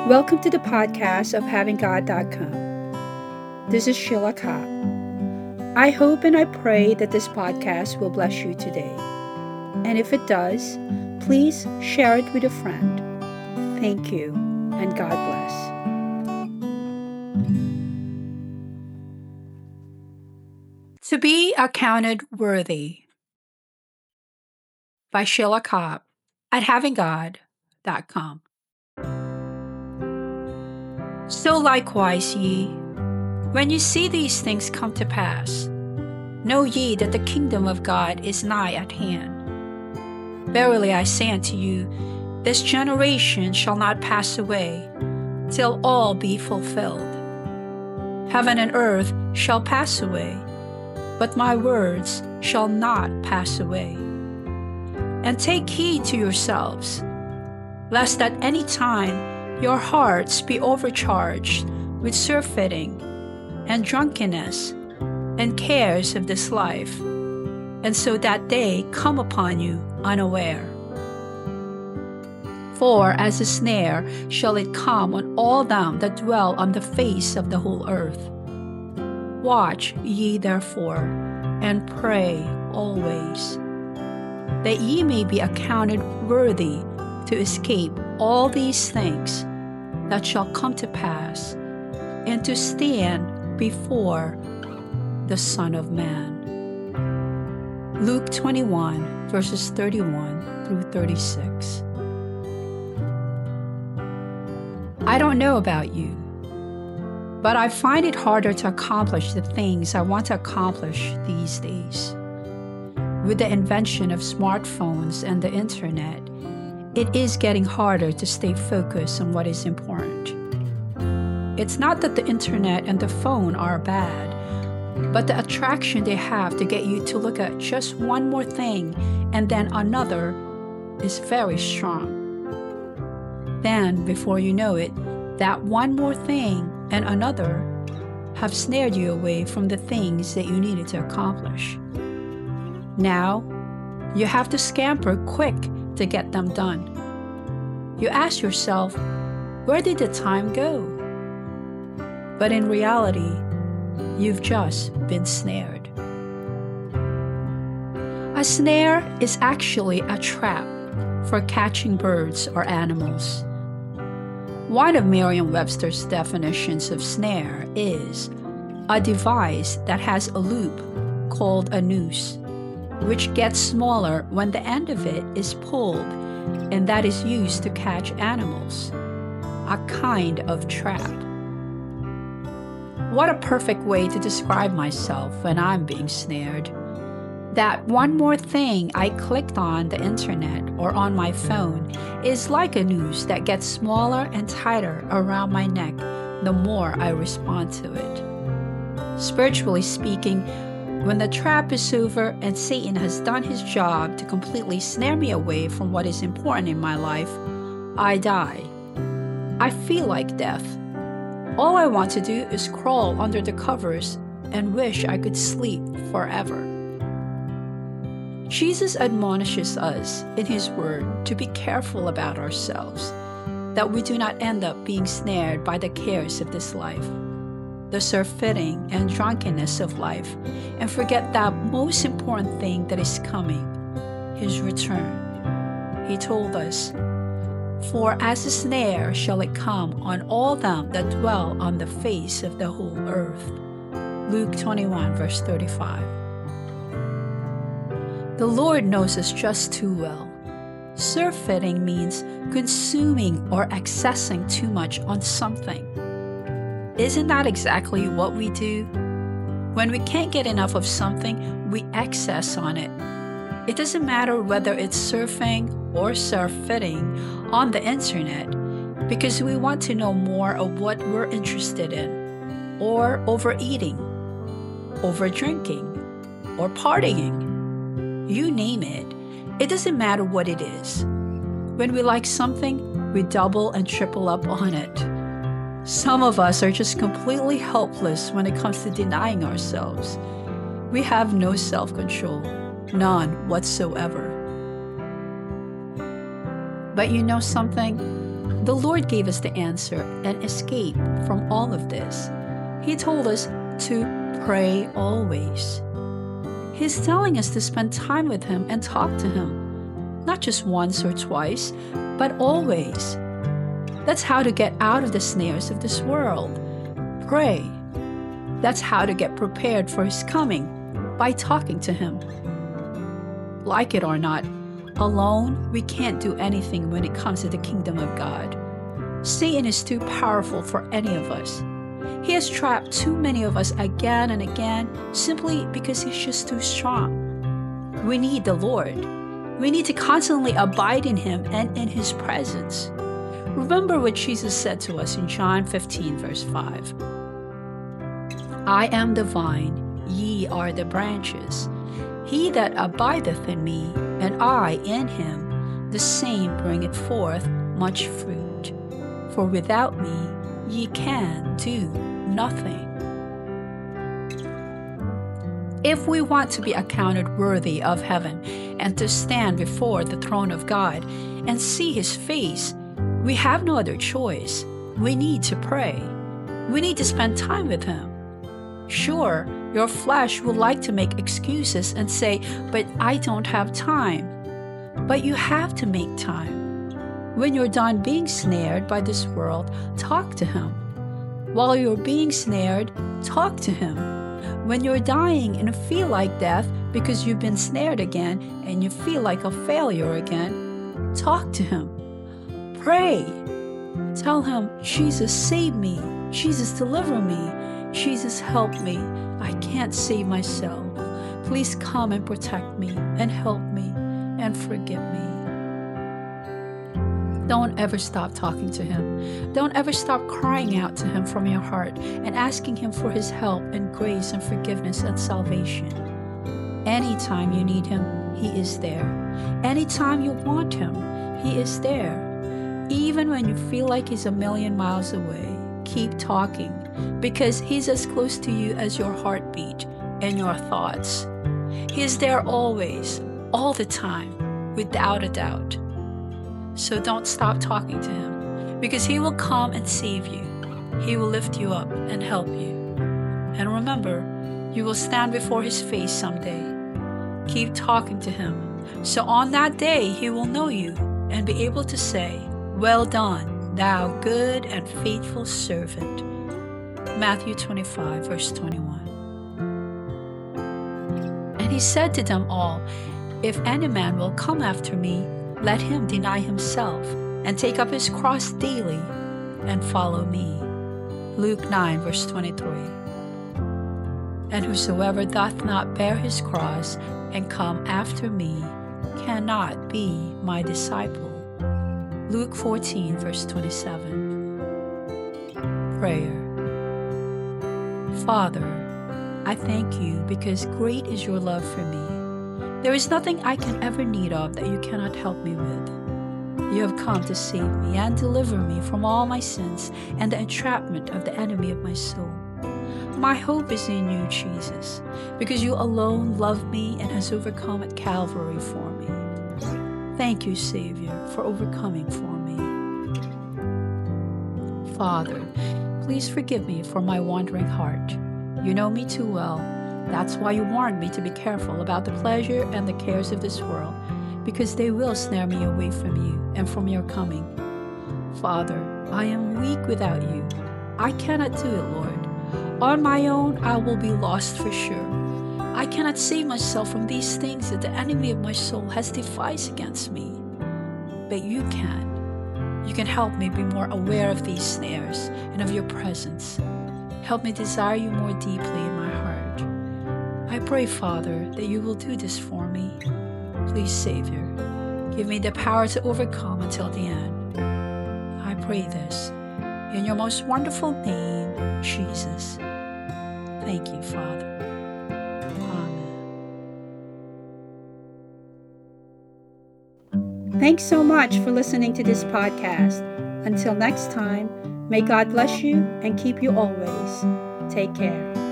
Welcome to the podcast of HavingGod.com. This is Sheila Cobb. I hope and I pray that this podcast will bless you today. And if it does, please share it with a friend. Thank you, and God bless. To be accounted worthy by Sheila Cobb at HavingGod.com. So likewise ye, when you see these things come to pass, know ye that the kingdom of God is nigh at hand. Verily I say unto you, this generation shall not pass away, till all be fulfilled. Heaven and earth shall pass away, but my words shall not pass away. And take heed to yourselves, lest at any time your hearts be overcharged with surfeiting and drunkenness and cares of this life, and so that day come upon you unaware. For as a snare shall it come on all them that dwell on the face of the whole earth. Watch ye therefore, and pray always, that ye may be accounted worthy to escape all these things that shall come to pass, and to stand before the Son of Man. Luke 21, verses 31 through 36. I don't know about you, but I find it harder to accomplish the things I want to accomplish these days. With the invention of smartphones and the internet, it is getting harder to stay focused on what is important. It's not that the internet and the phone are bad, but the attraction they have to get you to look at just one more thing and then another is very strong. Then, before you know it, that one more thing and another have snared you away from the things that you needed to accomplish. Now, you have to scamper quick to get them done. You ask yourself, where did the time go? But in reality, you've just been snared. A snare is actually a trap for catching birds or animals. One of Merriam-Webster's definitions of snare is a device that has a loop called a noose, which gets smaller when the end of it is pulled, and that is used to catch animals, a kind of trap. What a perfect way to describe myself when I'm being snared. That one more thing I clicked on the internet or on my phone is like a noose that gets smaller and tighter around my neck the more I respond to it. Spiritually speaking, when the trap is over and Satan has done his job to completely snare me away from what is important in my life, I die. I feel like death. All I want to do is crawl under the covers and wish I could sleep forever. Jesus admonishes us in his word to be careful about ourselves, that we do not end up being snared by the cares of this life, the surfeiting and drunkenness of life, and forget that most important thing that is coming, his return. He told us, for as a snare shall it come on all them that dwell on the face of the whole earth. Luke 21, verse 35. The Lord knows us just too well. Surfeiting means consuming or accessing too much on something. Isn't that exactly what we do? When we can't get enough of something, we excess on it. It doesn't matter whether it's surfing or surfeiting on the internet, because we want to know more of what we're interested in, or overeating, overdrinking, or partying. You name it. It doesn't matter what it is. When we like something, we double and triple up on it. Some of us are just completely helpless when it comes to denying ourselves. We have no self-control, none whatsoever. But you know something? The Lord gave us the answer and escape from all of this. He told us to pray always. He's telling us to spend time with Him and talk to Him, not just once or twice, but always. That's how to get out of the snares of this world. Pray. That's how to get prepared for His coming, by talking to Him. Like it or not, alone we can't do anything when it comes to the kingdom of God. Satan is too powerful for any of us. He has trapped too many of us again and again simply because he's just too strong. We need the Lord. We need to constantly abide in Him and in His presence. Remember what Jesus said to us in John 15, verse 5. I am the vine, ye are the branches. He that abideth in me, and I in him, the same bringeth forth much fruit. For without me ye can do nothing. If we want to be accounted worthy of heaven and to stand before the throne of God and see His face, we have no other choice. We need to pray. We need to spend time with Him. Sure, your flesh would like to make excuses and say, but I don't have time. But you have to make time. When you're done being snared by this world, talk to Him. While you're being snared, talk to Him. When you're dying and feel like death because you've been snared again and you feel like a failure again, talk to Him. Pray. Tell Him, Jesus, save me. Jesus, deliver me. Jesus, help me. I can't save myself. Please come and protect me and help me and forgive me. Don't ever stop talking to Him. Don't ever stop crying out to Him from your heart and asking Him for His help and grace and forgiveness and salvation. Anytime you need Him, He is there. Anytime you want Him, He is there. Even when you feel like He's a million miles away, keep talking, because He's as close to you as your heartbeat and your thoughts. He is there always, all the time, without a doubt. So don't stop talking to Him, because He will come and save you. He will lift you up and help you. And remember, you will stand before His face someday. Keep talking to Him, so on that day He will know you and be able to say, well done, thou good and faithful servant. Matthew 25, verse 21. And He said to them all, if any man will come after me, let him deny himself and take up his cross daily and follow me. Luke 9, verse 23. And whosoever doth not bear his cross and come after me cannot be my disciple. Luke 14, verse 27. Prayer. Father, I thank You because great is Your love for me. There is nothing I can ever need of that You cannot help me with. You have come to save me and deliver me from all my sins and the entrapment of the enemy of my soul. My hope is in You, Jesus, because You alone loved me and has overcome at Calvary for me. Thank You, Savior, for overcoming for me. Father, please forgive me for my wandering heart. You know me too well. That's why You warned me to be careful about the pleasure and the cares of this world, because they will snare me away from You and from Your coming. Father, I am weak without You. I cannot do it, Lord. On my own, I will be lost for sure. I cannot save myself from these things that the enemy of my soul has devised against me. But You can. You can help me be more aware of these snares and of Your presence. Help me desire You more deeply in my heart. I pray, Father, that You will do this for me. Please, Savior, give me the power to overcome until the end. I pray this in Your most wonderful name, Jesus. Thank You, Father. Thanks so much for listening to this podcast. Until next time, may God bless you and keep you always. Take care.